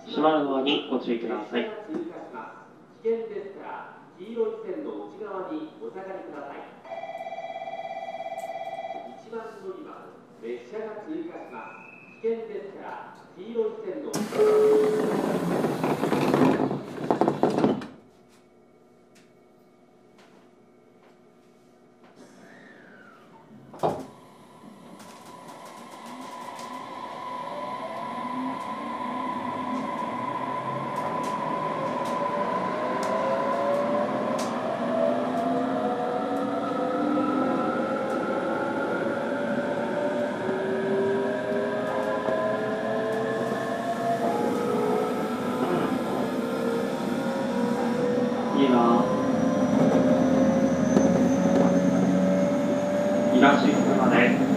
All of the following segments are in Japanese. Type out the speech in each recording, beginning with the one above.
閉まるのにご注意ください。 危険ですから黄色い線の内側にお下がりください。1番乗り場列車が通過します。危険ですから黄色い線の内側にお下がりください。 次は東福まで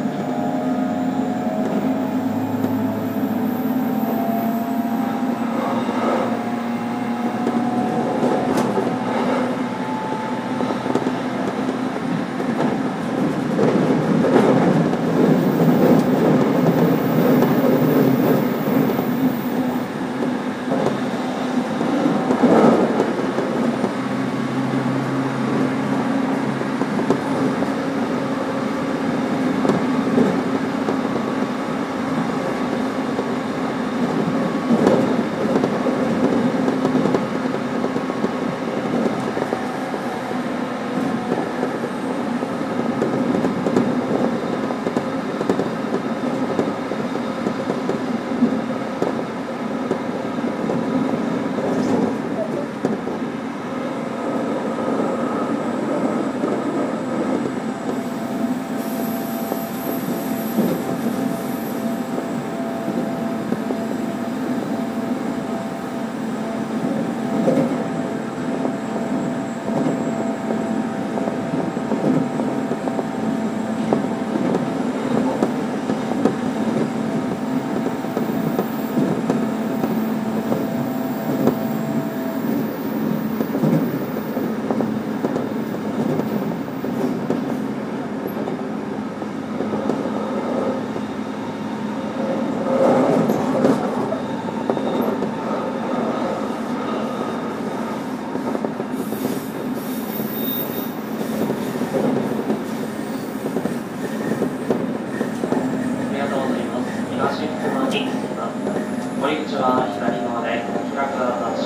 東福間に進みます。降り口は左側で、開く